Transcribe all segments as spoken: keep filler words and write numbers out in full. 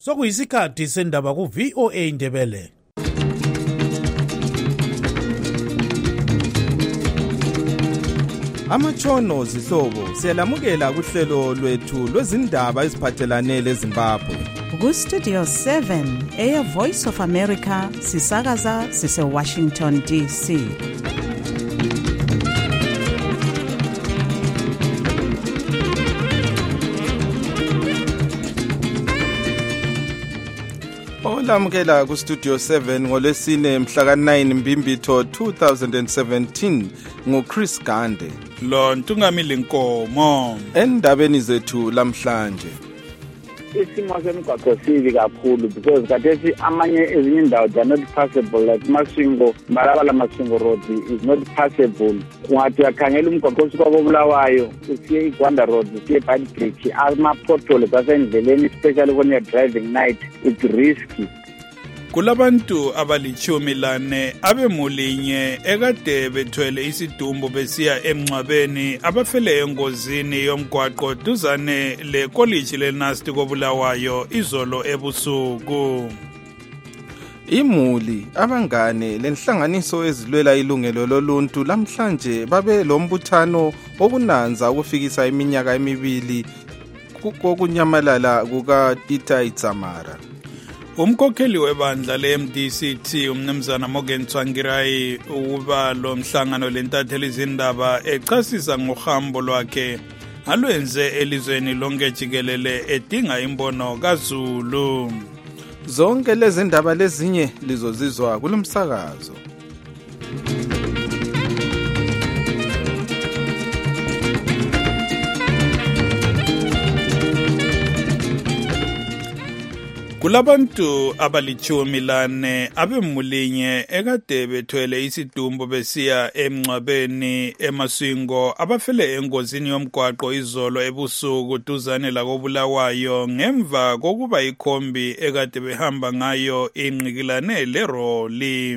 Sokuyisikhathi sendaba ku V O A Ndebele. Amatshono zihlobo siyalamukela kuhlelo lwethu lwezindaba eziphathelane leZimbabwe. Ku Studio seven, Air Voice of America, sisakaza sise Washington D C. Olamukela ku Studio seven ngolwesine mhla ka nine Mbimbitho two thousand seventeen ngo Chris Gande. Lo Ntungamile Nkomo. Endabeni zethu lamhlanje. Isimo semigwaqo sibi kakhulu because kathethi amanye ezinye indawo they are not passable, like Masingo, Marabala Masingo Road is not passable. Ungathi uyakhangela umgwaqo osuka koBulawayo usiye iGwanda Road usiye Bad Bridge, ama potholes asendleleni, especially when you are driving night, it's risky. Kulabantu abalichumi lane abemulinye ekade bethwele isidumbu besiya emncwabeni abafele engozini yomgwaqo duzane le college leNasti koBulawayo izolo ebusuku. Imuli abangane lenhlanganiso ezilwela ilungelo loluntu lamhlanje babe lombuthano obunanza ukufikisa iminyaka emibili kokunyamalala kuka Tita Itzamara. Umkhokheli webandla le-M D C T umnumzana Morgan Tsvangirai uba lo mhlangano lentatheli izindaba echasisa ngohambo lwakhe alwenze elizweni lonke jikelele edinga imbono kaZulu. Zonke lezi ndaba lezinye lizozizwa kulomsakazo. Kulabantu abalichumi lane abemulinye ekade bethwele isidumbu besiya emncwabeni eMasingo abafele engozini yomgwaqo izolo ebusuku duzane la koBulawayo ngemva kokuba ikhombi ekade behamba ngayo inqikilane leroli.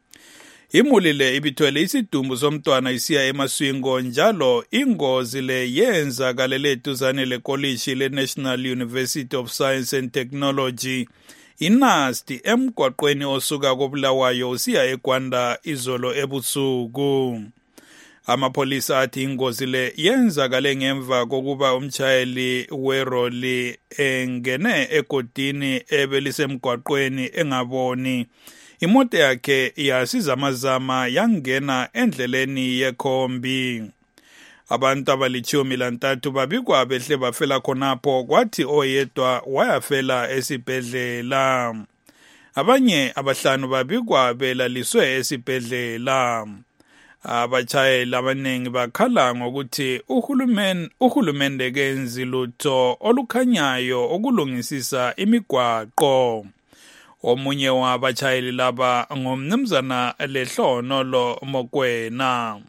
Imuli le ibithwele isidumbu somntwana isiya eMasingo njalo ingozi le yenza kalele duzane le college le National University of Science and Technology iNasti emgwaqweni osuka koBulawayo usiya eGwanda izolo ebusuku. Amapolisa athi ingozi le yenza kale ngemva kokuba umchayeli weroli engene egodini ebelisemgwaqweni engaboni. Imoto yakhe yasizamazama yangena endleleni yekhombi. Abantu abalichumi lantathu babikwa behle bafela khonapho kwathi oyedwa wayafela esibhedlela. Abanye abahlanu babikwa belaliswe esibhedlela. Abachayeli abaningi bakhala ngokuthi uhulumeni uhulumende kenzi lutho olukhanyayo okulungisisa imigwaqo. Omunye wabachayeli laba ngumnumzana Lehlonolo Mokwena.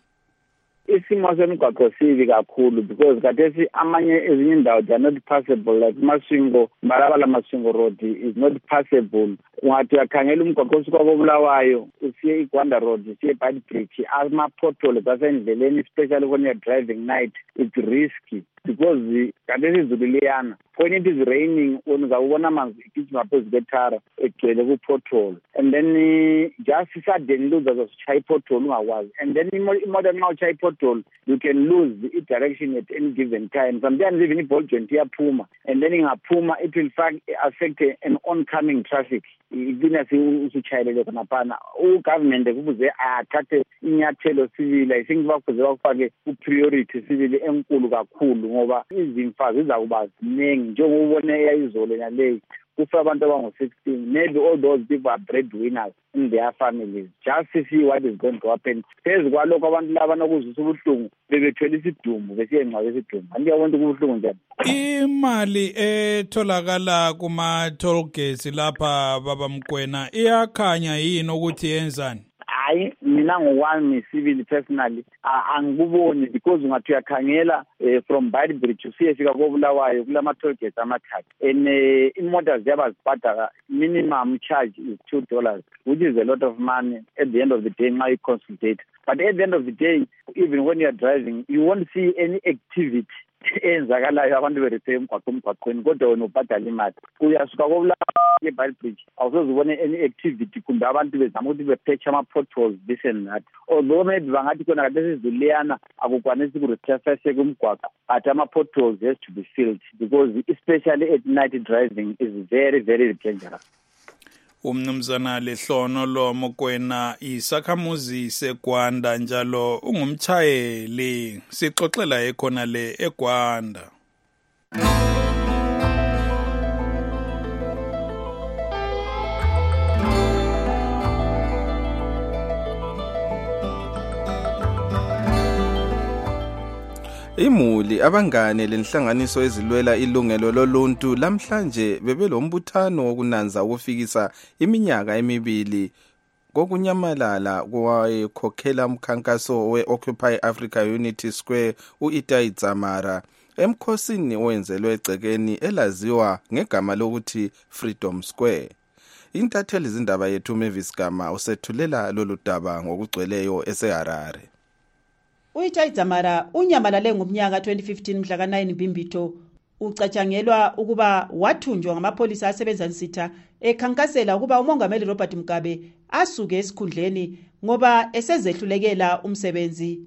Isimo semigwaqo sibi kakhulu because kathethi amanye ezinye indawo they are not passable, like Masingo, Marabala Masingo Road is not passable. Ungathi uyakhangela umgwaqo osuka koBulawayo usiye iGwanda Road usiye Bad Bridge, ama potholes asendleleni, especially when you are driving night, it's risky because kathethi izulu liyana. When it is raining uzawubona amanzi igijima phezu kwethara egcwele ku-pothole, and then just suddenly luza zoshaya i-pothole ungakwazi, and then imoto nxa utshaya i-pothole you can lose the direction at any given time. Sometimes even i-ball joint iyaphuma, and then ingaphuma it will affect an oncoming traffic. Ivina usutshayelele khonaphana ugovernment kubuze athathe inyathelo sibili. I think bakuze bakufake ku-priority sibili enkulu kakhulu ngoba izimfa zizakuba ziningi njengobone eyayizolo naleyi kufa abantu abangu-sixteen. Maybe all those people are breadwinners in their families. Just to see what is going to happen. Phezu kwalokho abantu laba nokuzwisa ubuhlungu bebethwele isidumbu besiye engcwabe isidumbu. Andiyabona ubuhlungu njani. Imali etholakala kuma-toll gates lapha baba Mkwena iyakhanya yini ukuthi yenzani? Hayi mina ngokwami civil personally angikuboni because ungathi uyakhangela from Bad Bridge usiyefika koBulawayo kulama toll gates amathathu, and imoto ziyabazibhadala minimum charge is two dollars, which is a lot of money at the end of the day nxa you consolidate. But at the end of the day, even when you are driving, you won't see any activity enzakalayo abantu berethe emgwaqo emgwaqweni kodwa wena ubhadala imali uyasuka kobula ke-Bile Bridge awusoze ubone any activity kumbe abantu bezama ukuthi bepatch ama-potholes this and that although maybe bangathi khona kade sizuliyana akukwanisi ukuresurface kumgwaqo but ama-potholes has to be filled because especially at night driving is very very dangerous. Umnumzana Lehlono lo Mokwena isakhamuzi seGwanda njalo ungumtshayeli sixoxela ekhona le eGwanda. Imuli abangane lenhlanganiso ezilwela ilungelo loluntu lamhlanje bebelombuthano wokunanza ukufikisa iminyaka emibili kokunyamalala kwayekhokhela umkhankaso we-Occupy Africa Unity Square u-Itai Dzamara emkhosini owenzelwe egcekeni elaziwa ngegama lokuthi Freedom Square. Intatheli zindaba yethu Mavis Gama usethulela lolu daba ngokugcweleyo eseHarare. U-Itai Dzamara unyamalale ngomnyaka twenty fifteen mhla ka nine Mbimbitho ucatshangelwa ukuba wathunjwa ngamapholisa asebenza nsitha ekhankasela ukuba umongameli Robert Mugabe asuke esikhundleni ngoba esezehlulekela umsebenzi.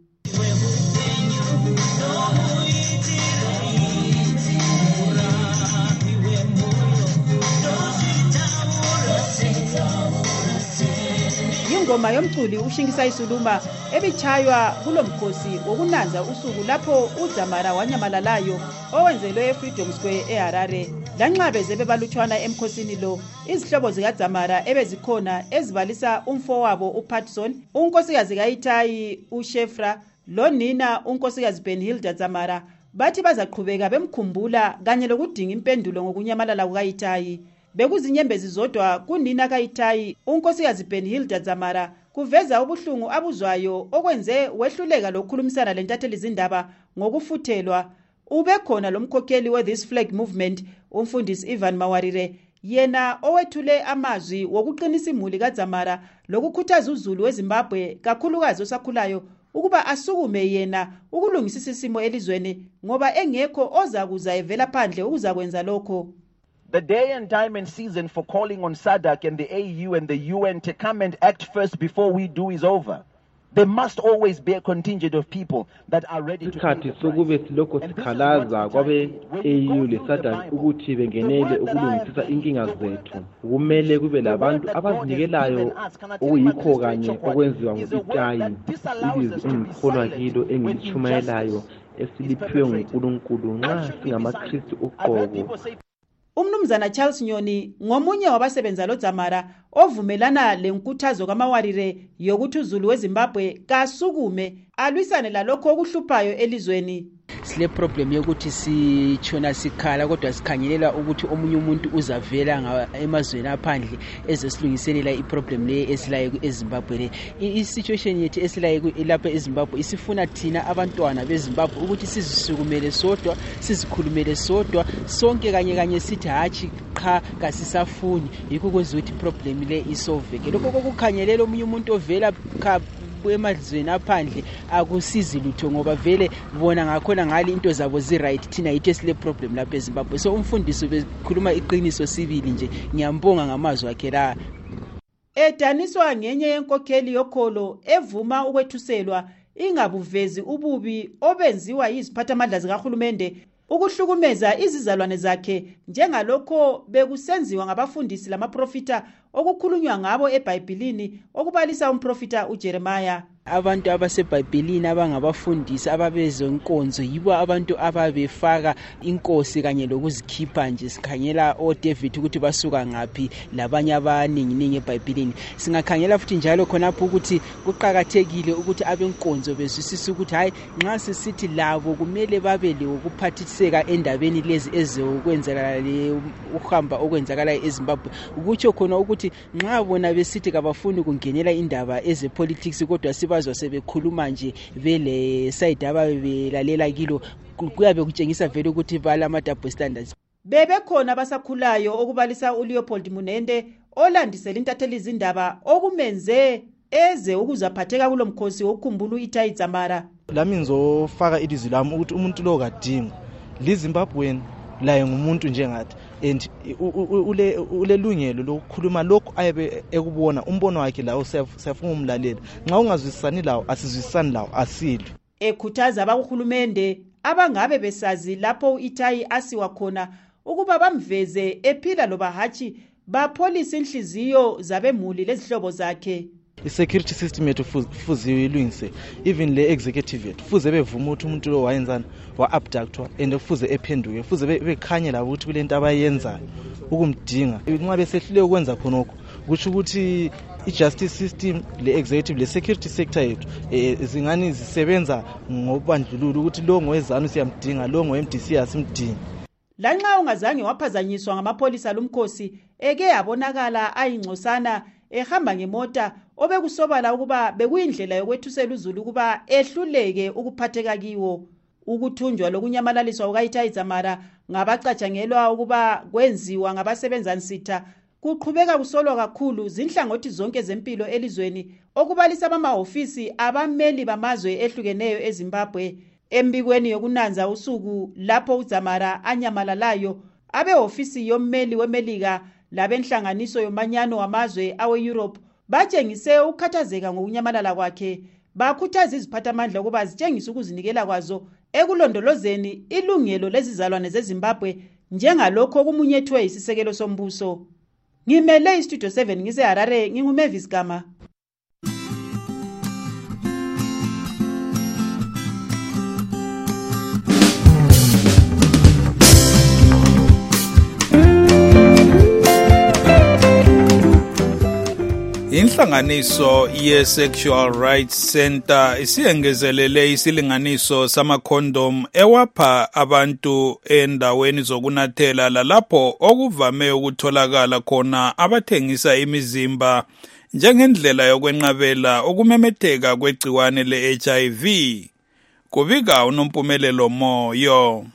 Ingoma yomculi uShingisa Isuluma ebichaywa kulomkhosi wokunanza usuku lapho uDzamara wanyamalalayo owenzelwe eFreedom Square eHarare. Lanxa beze bebalutshwana emkhosini lo, izihlobo zikaDzamara ebezikhona ezibalisa umfowabo uPatson, unkosikazi kaItai uShefra, lonina unkosikazi Benhilda Dzamara bathi bazaqhubeka bemkhumbula kanye lokudinga impendulo ngokunyamalala kukaItai. Bekuzinyembezi zodwa kunina kaItai unkosikazi Benhilda Dzamara kuveza ubuhlungu abuzwayo okwenze wehluleka lokukhulumisana lentatheli zindaba ngokufuthelwa. Ubekhona lomkhokheli we This Flag Movement umfundisi Ivan Mawarire yena owethule amazwi wokuqinisa imuli kaDzamara lokukhuthaza uZulu weZimbabwe kakhulukazi osakhulayo ukuba asukume yena ukulungisisa isimo elizweni ngoba engekho ozakuza evela phandle ukuzakwenza lokho. The day and time and season for calling on SADC and the A U and the U N to come and act first before we do is over. There must always be a contingent of people that are ready to pay the price. Sokube siloko sikhalaza kwabe A U le SADC ukuthi bengenele ukulungisisa inkinga zethu. Kumele kube labantu abazinikelayo okuyikho kanye okwenziwa nguItai. Ilizwi engikholwa kilo engilichumayelayo esiliphiwe nguNkulunkulu nxa singamakristu uqobo. Umnumzana Charles Nyoni ngomunye wabasebenza loDzamara ovumelana lenkuthazo kaMawarire yokuthi uZulu weZimbabwe kasukume alwisane lalokho okuhluphayo elizweni. Sile problem yokuthi sichona sikhala kodwa sikhangelela ukuthi omunye umuntu uzavela emazweni aphandle ezesilungiselela iproblem le esilaye eZimbabwe le. I-situation yethu esilaye lapha eZimbabwe isifuna thina abantwana beZimbabwe ukuthi sizisukumele sodwa, sizikhulumele sodwa, sonke kanye kanye sithi hachi cha kasisafuni. Yikho kwenza ukuthi problem le isolveke. Lokho kokukhangelela omunye umuntu ovela emazweni aphandle akusizi lutho ngoba vele bona ngakhona ngali into zabo zi right thina yithu esile problem lapha eZimbabwe. So umfundisi bekhuluma iqiniso sibili nje ngiyambonga ngamazwi akhe la. Edaniswa ngenye yenkokheli yokholo evuma ukwethuselwa ingabuvezi ububi obenziwa yiziphathamandla zikahulumende ukuhlukumeza izizalwane zakhe njengalokho bekusenziwa ngabafundisi lamaprofita okukhulunywa ngabo eBhayibhelini okubalisa umprofita uJeremiah. Abantu abaseBhayibhelini abangabafundisi ababezo inkonzo yibo abantu ababefaka inkosi kanye lokuzikhipha nje sikhangela oDavid ukuthi basuka ngapi labanye abaningi ningi eBhayibhelini. Singakhangela futhi njalo khonapho ukuthi kuqhakathekile ukuthi abenkonzo bezwisisa ukuthi hayi nxa sisithi labo kumele babele ukuphathiseka endabeni lezi ezokwenzakala le uhamba okwenzakala eZimbabwe. Ukutsho khona ukuthi nxa bona besithi kabafuni kungenela indaba ezepolitics kodwa bazwa sebekhuluma nje vele side ababelalela kilo kuyabe kutshengisa vele ukuthi bala ama double standards. Bebe khona basakhulayo okubalisa uLeopold Munende olandisela intatheli zindaba okumenze eze ukuzaphatheka kulomkhosi wokukhumbula uItai Dzamara. Lami ngizofaka ilizwi lami ukuthi umuntu lo kadinga liZimbabwean laye ngumuntu njengathi and ule ulelungelo lokukhuluma lokho ayabe ekubona umbono wakhe lawo siyafuna umlalela nxa ungazwisisani lawo asizwisisani lawo asilwe. Ekhuthaza abakuhulumende abangabe besazi lapho uItayi asiwa khona ukuba bamveze ephila loba hatshi bapholisa inhliziyo zabemuli lezihlobo zakhe. I-security system yethu fuze ilungise, even le executive yethu fuze bevuma ukuthi umuntu lo wayenzana wa-abductwa and fuze ephenduke, fuze bekhanye labo ukuthi kule nto abayenzayo ukumdinga. Nxa besehlule ukwenza khonokho kusho ukuthi i-justice system, le-executive, le-security sector yethu zingani zisebenza ngobandlululo ukuthi lo ngowezanu siyamdinga, lo ngowe-M D C asimdingi. Lanxa ungazange waphazanyiswa ngamapholisa lumkhosi eke yabonakala ayingcosana ehamba ngemota obekusobala ukuba bekuyindlela yokwethusela uZulu ukuba ehluleke ukuphatheka kiwo. Ukuthunjwa lokunyamalaliswa kukaItayi Dzamara ngabacatshangelwa ukuba kwenziwa ngabasebenza nsitha kuqhubeka kusolwa kakhulu zinhlangothi zonke zempilo elizweni okubalisa amahofisi abameli bamazwe ehlukeneyo eZimbabwe. Embikweni yokunanza usuku lapho uDzamara anyamalalayo abehofisi yommeli weMelika labenhlanganiso yomanyano wamazwe awe-Europe batshengise ukukhathazeka ngokunyamalala kwakhe. Bakhuthaza iziphathamandla ukuba zitshengise ukuzinikela kwazo ekulondolozeni ilungelo lezizalwane zeZimbabwe njengalokho okumunyethwe isisekelo sombuso. Ngimele iStudio seven ngiseHarare, nginguMavis Gama. Inhlanganiso ye-Sexual Rights Center isiyengezelele isilinganiso sama-condom ewapha abantu endaweni zokunathela lalapho okuvame ukutholakala khona abathengisa imizimba njengendlela yokwenqabela ukumemetheka kwegciwane le-H I V. Kubika uNompumelelo Moyo.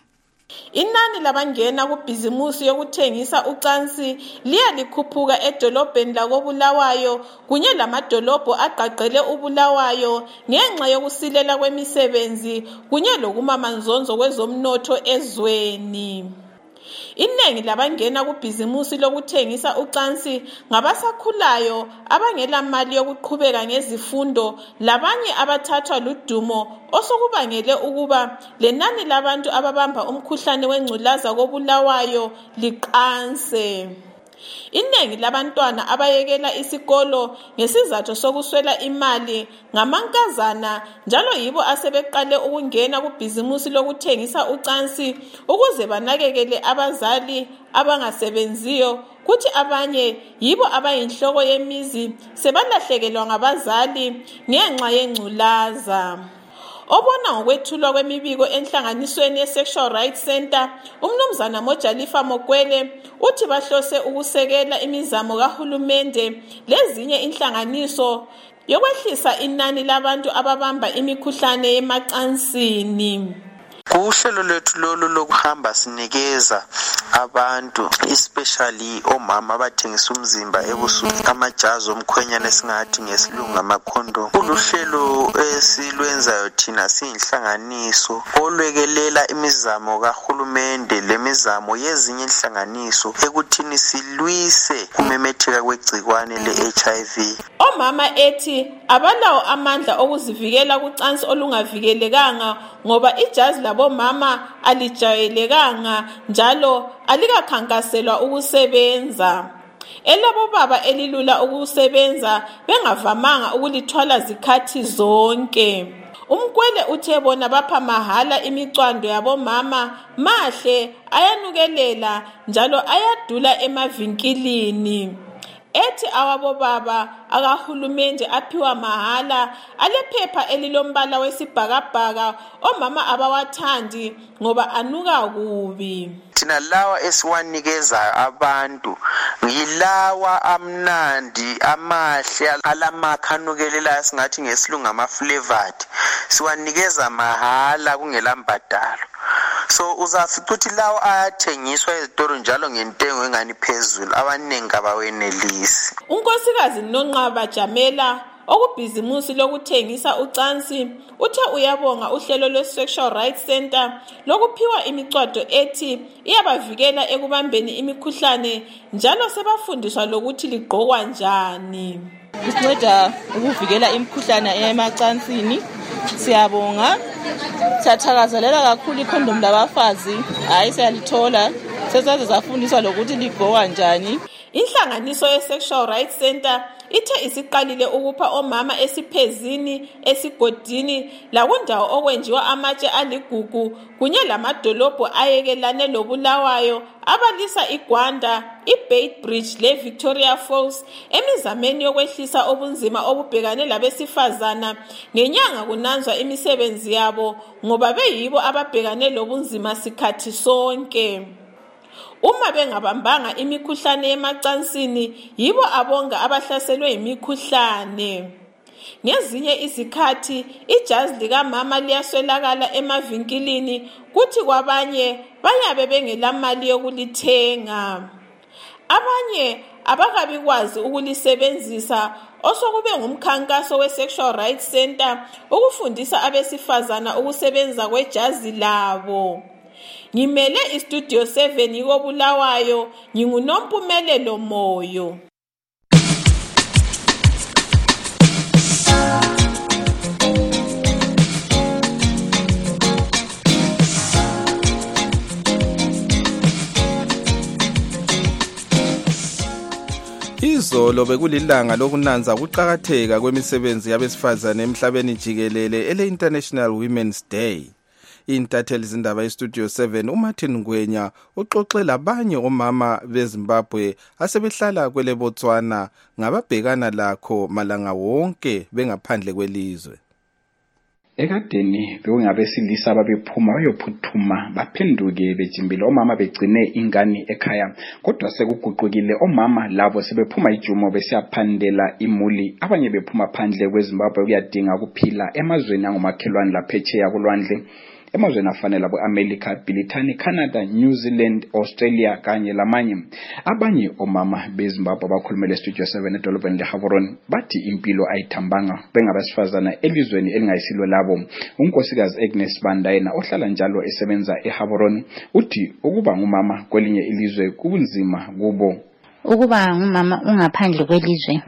Inani labangena kubhizimusi yokuthengisa ucansi liya likhuphuka edolobheni lakoBulawayo kunye lamadolobho agqagqele uBulawayo ngenxa yokusilela kwemisebenzi kunye lokumamanzonzo kwezomnotho ezweni. Iningi labangena kubhizimusi lokuthengisa ucansi ngabasakhulayo abangela mali yokuqhubeka ngezifundo labanye abathathwa ludumo osokubangele ukuba lenani labantu ababamba umkhuhlane wengculaza koBulawayo liqanse. Iningi labantwana abayekela isikolo ngesizathu sokuswela imali ngamankazana njalo yibo asebeqale ukungena kubhizimusi lokuthengisa ucansi ukuze banakekele abazali abangasebenziyo kuthi abanye yibo abayinhloko yemizi sebalahlekelwa ngabazali ngenxa yengculaza. Obona ngokwethulwa kwemibiko enhlanganisweni ye-Sexual Rights Center, umnumzana Mojalifa Mokwele uthi bahlose ukusekela imizamo kahulumende lezinye inhlanganiso yokwehlisa inani labantu ababamba imikhuhlane yemacansini. Kuhlelo lwethu lolu lokuhamba sinikeza abantu especially omama abathengisa umzimba ebusuku amajazi omkhwenyana esingathi ngesilungu amakhondom. Uluhlelo esilwenzayo thina siyinhlanganiso olwekelela imizamo kahulumende lemizamo yezinye inhlanganiso ekuthini silwise kumemetheka kwegcikwane le-H I V. Omama ethi abalawo amandla okuzivikela kucansi olungavikelekanga ngoba ijazi labomama alijayelekanga njalo alikakhankaselwa ukusebenza. Elabo baba elilula ukusebenza bengavamanga ukulithwala zikhathi zonke. Umkwele uthe bona bapha mahala imicwando yabomama mahle ayanukelela njalo ayadula emavinkilini. Ethi awabo baba akahulumende aphiwa mahala alephepha elilombala wesibhakabhaka omama abawathandi ngoba anuka kubi. Thina lawa esiwanikeza abantu yilawa amnandi amahle alamakhanukelela singathi ngesilungu ama-flavored siwanikeza mahala kungela mbadalo. So uzafica ukuthi lawo ayathengiswa ezitolo njalo ngentengo engani phezulu abaningi abawenelisi. Unkosikazi Nonqaba Jamela okubhizimusi lokuthengisa ucansi, uthe uyabonga uhlelo lwe-Sexual Rights Center lokuphiwa imicwado ethi iyabavikela ekubambeni imikhuhlane njalo sebafundiswa lokuthi ligqokwa njani. Isinceda ukuvikela imikhuhlane emacansini. Siyabonga. Siyathakazelela kakhulu ikhondom labafazi. Hayi siyalithola. Sesaze safundiswa lokuthi ligqokwa njani. Inhlanganiso ye-Sexual Rights Center ithe isiqalile ukupha omama esiphezini, esigodini lakundawo okwenjiwa amatshe aligugu kunye lamadolobho ayekelane lobulawayo abalisa iGwanda, iBait Bridge leVictoria Falls emizameni yokwehlisa obunzima obubhekane labesifazana ngenyanga kunanzwa imisebenzi yabo ngoba beyibo ababhekane lobunzima sikhathi sonke. Uma bengabambanga imikhuhlane emacansini yibo abonga abahlaselwe imikhuhlane. Ngezinye izikhathi ijazi likamama liyaswelakala emavinkilini kuthi kwabanye bayabe bengelamali yokulithenga. Abanye abakabi kwazi ukulisebenzisa osokube ngumkhankaso we-Sexual Rights Center ukufundisa abesifazana ukusebenza kwejazi labo. Ngimele iStudio seven yikobulawayo, nginguNompumelelo Moyo. Izolo bekulilanga lokunanza ukuqhakatheka kwemisebenzi yabesifazane emhlabeni jikelele ele International Women's Day. Intatheli zindaba yeStudio seven uMartin Ngwenya uxoxe labanye omama beZimbabwe asebehlala kwele Botswana ngababhekana lakho malanga wonke bengaphandle kwelizwe. Ekadeni bekungabesilisa ababephuma bayophuthuma baphenduke bejimbile omama begcine ingane ekhaya, kodwa sekuguqukile omama labo sebephuma ijumo besiyaphandela imuli, abanye bephuma phandle kweZimbabwe kuyadinga ukuphila emazweni angomakhelwane laphetsheya kulwandle. Emazweni afana labo America, Britain, Canada, New Zealand, Australia kanye lamanye. Abanye omama beZimbabwe bakhulumele Studio seven edolobheni leHavoroni bathi impilo ayithambanga bengabasifazana elizweni elingayisilo labo. Unkosikazi Agnes Banda yena ohlala njalo esebenza eHavoroni uthi ukuba ngumama kwelinye ilizwe kunzima kubo. Ukuba ngumama ungaphandle kwelizwe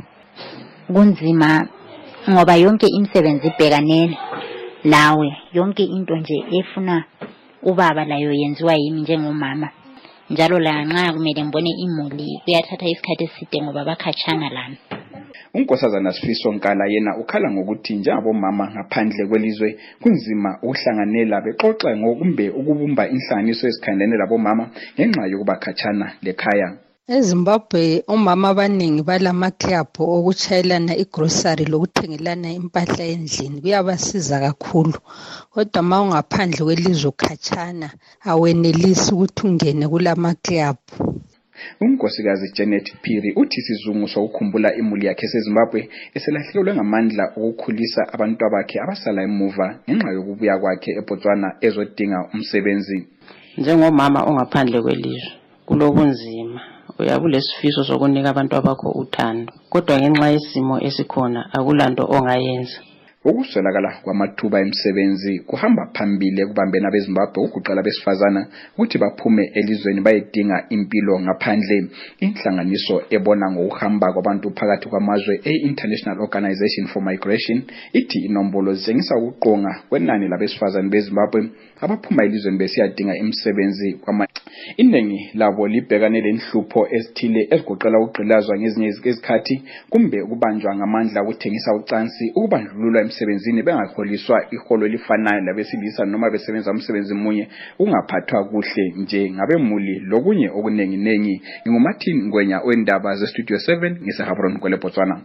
kunzima ngoba yonke imisebenzi ibhekanene lawe, yonke into nje efuna ubaba layo yenziwa yimi njengomama. Njalo la nxa kumele ngibone imuli kuyathatha isikhathi eside ngoba bakhatshana lami. Unkosazana Sifiso Nkala yena ukhala ngokuthi njengabo mama ngaphandle kwelizwe kunzima ukuhlanganela bexoxa ngokumbe ukubumba inhlanganiso ezikhandane labo mama ngenxa yokubakhatshana lekhaya. eZimbabwe omama abaningi balama club okuchayelana igrocery lokuthengelana impahla endlini kuyabasiza kakhulu, kodwa ma ungaphandle kwelizwe ukhatshana awenelisi ukuthi ungene kulama club. Unkosikazi Janet Phiri uthi sizungu sokukhumbula imuli yakhe eZimbabwe eselahlekelwe ngamandla okukhulisa abantu abakhe abasala emuva ngenxa yokubuya kwakhe eBotswana ezodinga umsebenzi. Njengomama ongaphandle kwelizwe kulobunzima, uyabulesifiso sokunika abantu abakho uthando, kodwa ngenxa yesimo esikhona akulanto ongayenza. Ukuswelakala kwamathuba emsebenzi kuhamba phambili ekubambeni abeZimbabwe ukuqala besifazana ukuthi baphume elizweni bayedinga impilo ngaphandle. Inhlanganiso ebona ngokuhamba kwabantu phakathi kwamazwe e-International Organization for Migration ithi inombolo zitshengisa ukuqonga kwenani labesifazane beZimbabwe abaphuma elizweni besiyadinga imisebenzi kwama. Iningi labo libhekane lenhlupho ezithile ezigoqela ukugqilazwa ngezinye izikhathi kumbe ukubanjwa ngamandla ukuthengisa ucansi, ukubandlululwa emsebenzini bengaholiswa iholo elifanayo labesilisa noma besebenza umsebenzi munye, ungaphathwa kuhle nje ngabemuli lokunye okunengi nengi. NginguMartin Ngwenya wendaba ze Studio seven ngiseHavoroni kwele Botswana.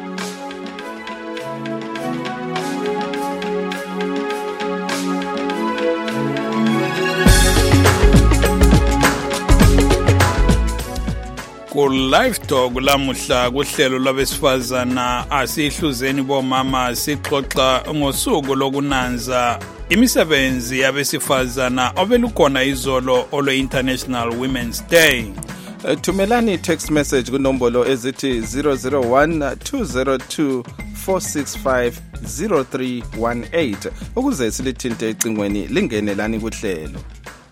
Ku live talk lamuhla kuhlelo lwabesifazana asihluzeni bomama sixoxa ngosuku lokunanza imisebenzi yabesifazana obelukhona izolo olwe International Women's Day. Thumelani text message kunombolo ezithi zero zero one two zero two four six five zero three one eight ukuze silithinte ecingweni lingenelani kuhlelo.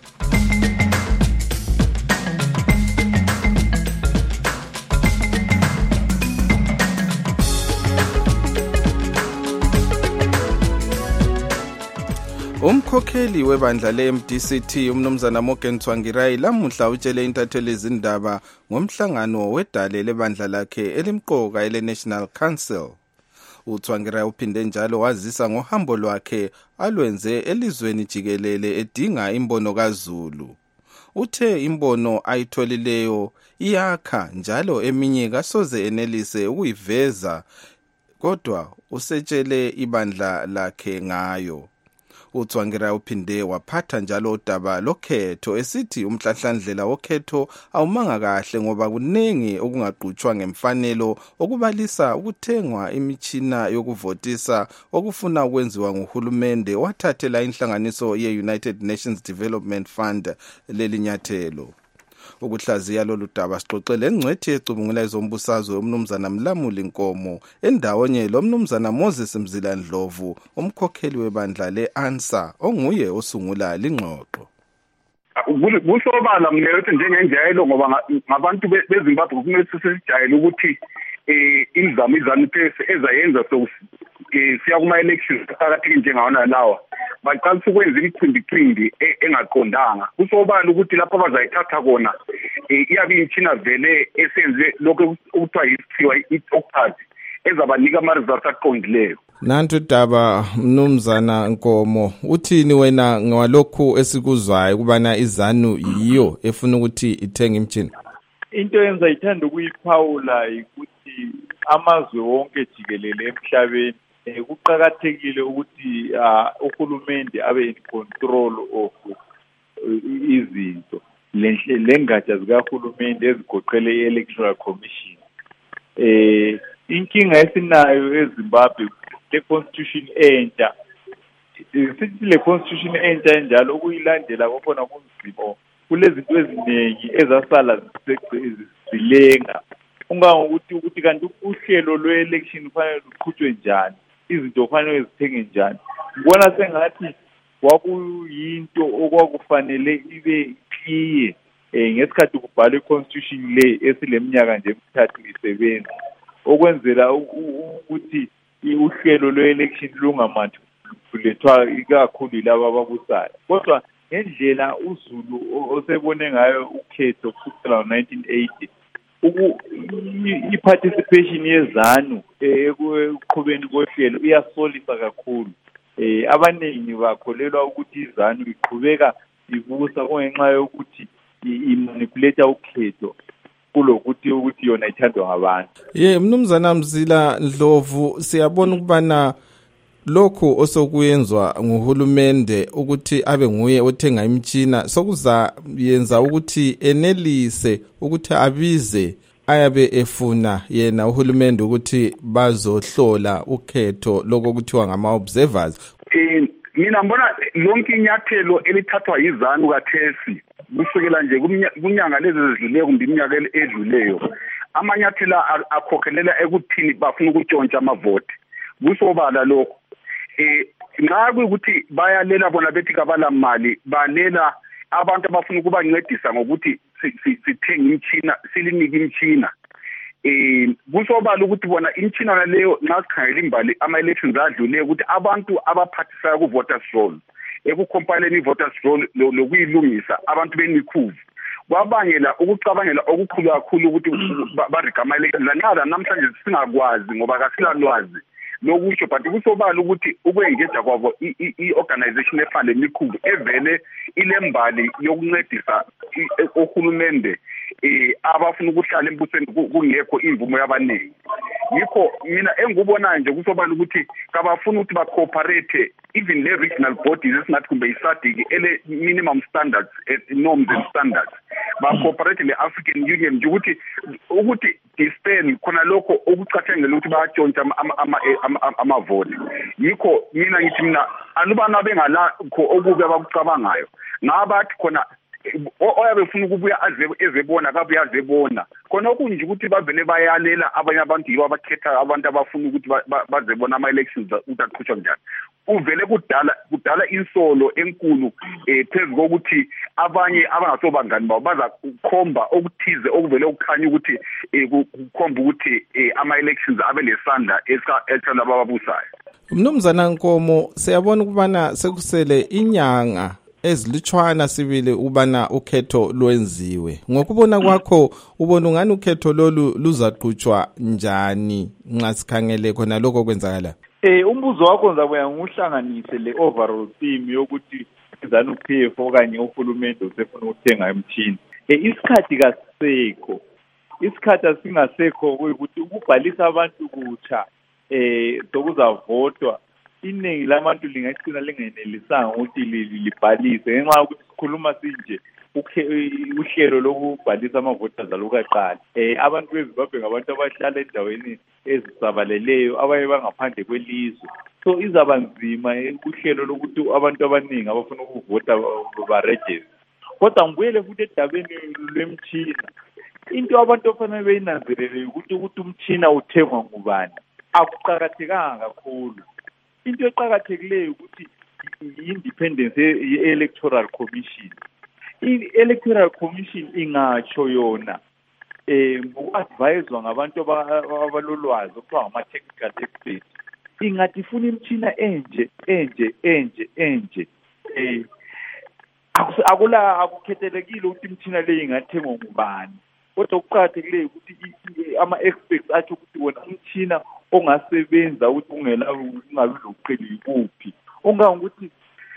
Umkhokheli webandla le-M D C T umnumzana Morgan Tsvangirai lamuhla utshele intatheli izindaba ngomhlangano wedale lebandla lakhe elimqoka ele-National Council. uTsvangirai uphinde njalo wazisa ngohambo lwakhe alwenze elizweni jikelele edinga imbono kaZulu. Uthe imbono ayitholileyo iyakha njalo eminye kasoze enelise ukuyiveza kodwa usetshele ibandla lakhe ngayo. uTsvangirai uphinde waphatha njalo udaba lokhetho esithi umhlahlandlela wokhetho awumanga kahle ngoba kuningi okungaqhutshwa ngemfanelo okubalisa ukuthengwa imitshina yokuvotisa okufuna ukwenziwa nguhulumende wathathela inhlanganiso ye-United Nations Development Fund lelinyathelo. Ukuhlaziya lolu daba sixoxele engcwethi ecubungula ezombusazwe umnumzana Mlamuli Nkomo endawonye lo mnumzana Moses Mzila Ndlovu umkhokheli webandla le-ANSA onguye osungula lingxoxo. Kusobala mnethu njengenjayelo ngoba ngabantu beZimbabwe kumele sisijayele ukuthi eh imizamo izaniphethe ezayenza so siya kuma elections phakathi njengawona lawa baqalisa ukwenza imichimbi engaqondanga. Kusobala ukuthi lapho abazayithatha kona iyabe imtshina vele esenze lokho ukuthiwa yisithiwa i-octave ezabanika ama-results aqondileyo. Nantu daba mnumzana Nkomo uthini wena ngawalokhu esikuzwayo kubana izanu yiyo efuna ukuthi ithenga imtshina? Into yenza ithanda ukuyiphawula ukuthi amazwe wonke jikelele emhlabeni kuqhakathekile ukuthi uhulumende abe in control of izinto lengatsha zikahulumende ezigoqele i-Electoral Commission. Eh inkinga esinayo eZimbabwe le constitution entsha sithi le constitution entsha njalo ukuyilandela khona kunzima kulezinto eziningi ezasala zilenga ungangokuthi ukuthi kanti uhlelo lwe-election kufanele luqhutshwe njani izinto kufanele zithenge njani. Ngibona sengathi kwakuyinto okwakufanele ibe clear eh ngesikhathi kubhalwe i-constitution le esileminyaka nje emithathu isebenza okwenzela ukuthi uhlelo lwe-election lungamanthi kulethwa ikakhulu laba ababusayo. Kodwa ngendlela uZulu osebone ngayo ukhetho kusukela ngo-nineteen eighty i-participation yezanu ekuqhubeni kohlelo iyasolisa kakhulu. Eh abaningi bakholelwa ukuthi izanu iqhubeka ibusa kungenxa yokuthi imanipulate ukhetho kulokuthi ukuthi yona ithandwa ngabantu. Ye mnumzana Mzila Ndlovu siyabona ukubana lokho osokuyenzwa nguhulumende ukuthi abe nguye othenga imtshina sokuza yenza ukuthi enelise ukuthi abize ayabe efuna yena uhulumende ukuthi bazohlola ukhetho lokho kuthiwa ngama observers. Eh mina mbona lonke inyathelo elithathwa yizanu kathesi kusukela nje kunyanga lezi ezidluleyo kumbe iminyaka edluleyo amanyathela akhokhelela ekuthini bafuna ukutshontsha amavoti. Kusobala lokho eh nxa kuyukuthi bayalela bona bethi kabala mali balela abantu abafuna ukubancedisa ngokuthi sithenga imtshina silinike imtshina. Eh kusobala ukuthi bona imtshina leyo nxa sikhangela imbali ama-elections adluleyo ukuthi abantu abaphathisayo ku-voters roll ekukompileni i-voters roll lokuyilungisa abantu benikhuvu kwabangela ukucabangela okukhulu kakhulu ukuthi barigama elections lanxa namhlanje singakwazi ngoba kasilalwazi lokusho but kusobala ukuthi ukwengeja kwabo i-organization efana nemikhulu evele ilembali yokuncedisa ohulumende eh abafuna ukuhlala embusweni kungekho imvumo yabanengi. Yikho mina engubona nje kusobala ukuthi kabafuna ukuthi ba cooperate even le regional bodies esingathi kumbe i-SADC ele minimum standards norms and standards ba cooperate le African Union nje ukuthi ukuthi dispen khona lokho okucathengela ukuthi bayatshontsha amavoti. Yikho mina ngithi mina alubana bengala okubi abakucabangayo ngabathi khona oyabe ufuna ukubuya ezebona kabuya azebona khona okunje ukuthi bavele bayalela abanye abantu yibo abakhetha abantu abafuna ukuthi bazebona ama-elections ukuthi aqhutshwa njani. Uvele kudala kudala insolo enkulu eh phezu kokuthi abanye abangasobangani bawo baza kukhomba okuthize okuvele ukukhanya ukuthi kukhomba ukuthi ama-elections abe lesandla esala ababusayo. Mnumzana Nkomo, siyabona ukubana sekusele inyanga ezilutshwana sibili ubana ukhetho lwenziwe. Ngokubona kwakho ubona ungani ukhetho lolu luzaqhutshwa njani nxa sikhangele khona lokho kwenzakala? Eh umbuzo wakho ngizabuya nguhlanganise le overall theme yokuthi izanu P F okanye uhulumende usefuna ukuthenga emthini. Eh isikhathi kasekho. Isikhathi asingasekho ukuthi ukubhalisa abantu kutsha eh sokuzavotwa iningi labantu lingacina lingenelisanga ukuthi libhalise ngenxa yokuthi sikhuluma sinje uhlelo lokubhalisa ama-voters alukaqala. Eh abantu beZimbabwe ngabantu abahlala endaweni ezisabaleleyo abaye bangaphandle kwelizwe, so izaba nzima uhlelo lokuthi abantu abaningi abafuna ukuvota baregister. Kodwa ngibuyele futhi edabeni lwemthina, into abantu ofanele beyinanzelele ukuthi ukuthi umthina uthengwa ngubani akuqakathekanga kakhulu. Into eqakathekileyo ukuthi i-independence ye-electoral commission. I-electoral commission ingatsho yona eh ngoku-adviswa ngabantu abalolwazi okuthiwa ngama-technical experts. Ingathi ifuna imithina enje enje enje enje eh akula akukhethelekile ukuthi imithina leyo ingathengwa ngubani. Kodwa okuqakathekileyo ukuthi ama-experts athi ukuthi wona umthina ongasebenza ukuthi ungela ungabi loqheli ikuphi. Ongangokuthi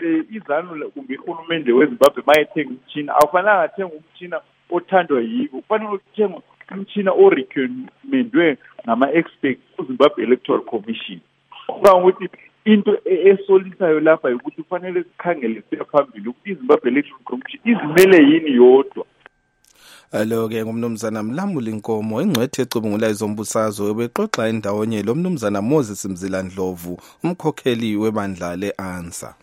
izanu kumbe uhulumende weZimbabwe mayethenga umthina akufanele athenga umthina othandwa yibo, kufanele uthenga umthina orecommendwe ngama-experts kuZimbabwe Electoral Commission. Ongangokuthi into esolisayo lapha ukuthi kufanele sikhangele siya phambili ukuthi iZimbabwe Electoral Commission izimele yini yodwa. Alo-ke ngumnumzana Mlamuli Nkomo, ingcwethe ecubungula izombusazwe ebexoxa endawonye lo mnumzana Moses Mzilandlovu, umkhokheli webandla le-ANSA.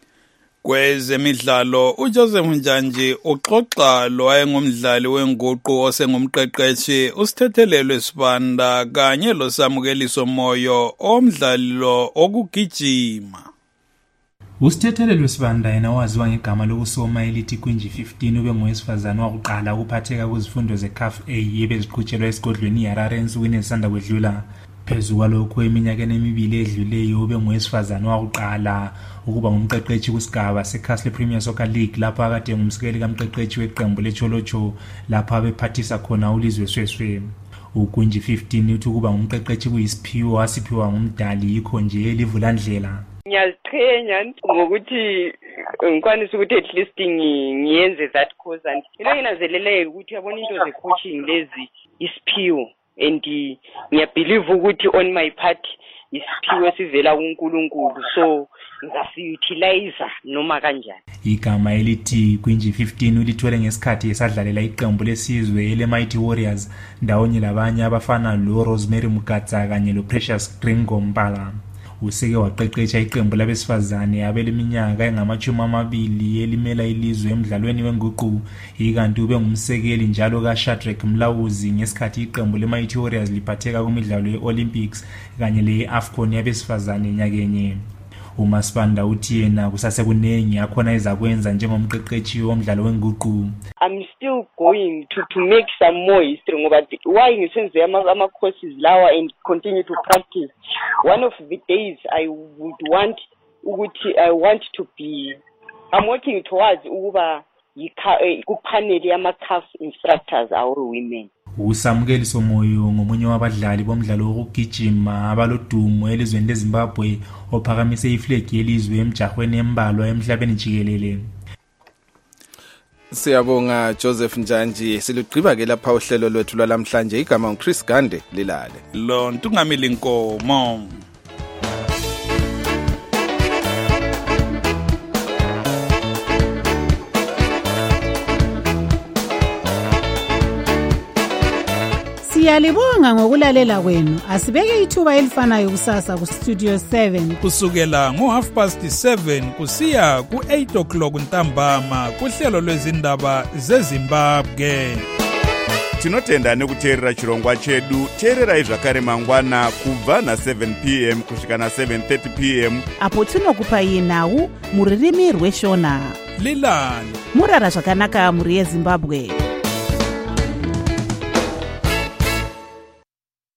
Kwezemidlalo uJoseph Njanji uxoxa lo wayengumdlali wenguqu osengumqeqeshi usithethelelwe Sibanda kanye losamukeliso moyo omdlalo okugijima. Usithethelelwe Sibanda yena waziwa ngegama lokusoma elithi Kwinji fifteen ube ngowesifazane wakuqala ukuphatheka kuzifundo ze-C A F A ebeziqhutshelwa esigodlweni iHarare ensukwini ezisanda kwedlula. Phezu kwalokho eminyakeni emibili edluleyo ube ngowesifazane wakuqala ukuba ngumqeqeshi kusigaba se-Castle Premier Soccer League lapho akade ngumsekeli kamqeqeshi weqembu leCholocho lapho abephathisa khona ulizwe sweswe. uKwinji fifteen uthi ukuba ngumqeqeshi kuyisiphiwo wasiphiwa ngumdali yikho nje elivulandlela. Ngiyaziqhenya ngokuthi ngikwanisa ukuthi at least ngiyenze that course and into enginazeleleyo ukuthi yabona into ze-coaching lezi isiphiwo and ngiyabelieve ukuthi on my part isiphiwo esivela kuNkulunkulu, so ngizasi-utilize noma kanjani. Igama elithi Kwinji fifteen ulithole ngesikhathi esadlalela iqembu lesizwe ele-Mighty Warriors ndawonye labanye abafana lo Rosemary Mugatsa kanye lo Precious Gringo Mbala. Useke waqeqesha iqembu labesifazane abeleminyaka engamachumi amabili elimela ilizwe emidlalweni wenguqu, ikanti ube ngumsekeli njalo kaShadrack Mlawuzi ngesikhathi iqembu le-Mighty Warriors liphatheka kumidlalo ye-Olympics kanye le-AFCON yabesifazane nyakenye. uMasibanda uthi yena kusasekunengi akhona ezakwenza njengomqeqeshi womdlalo wenguqu. I'm still going to to make some more history ngoba why ngisenze ama courses lawa and continue to practice. One of the days I would want ukuthi I want to be I'm working towards ukuba ku-panel yama-C A F instructors our women. Usamukeliso moyo ngomunye wabadlali bomdlalo wokugijima abalodumo elizweni leZimbabwe ophakamise iflag yelizwe emjahweni embalwa emhlabeni jikelele. Siyabonga Joseph Njanji. Silugqiba ke lapha uhlelo lwethu lwalamhlanje. Igama uChris Gande lilale. Lo Ntungamili Nkomo. Siyalibonga ngokulalela kwenu. Asibeke ithuba elifanayo kusasa ku Studio seven kusukela ngo half past seven kusiya ku eight o'clock ntambama kuhlelo lwezindaba zeZimbabwe. Tinotenda nekuteerera chirongwa chedu. Teererai zvakare mangwana kubva na seven p m kusvika na seven thirty p m apo tinokupai nhau muririmi rweshona. Lilani murara zvakanaka muri yeZimbabwe.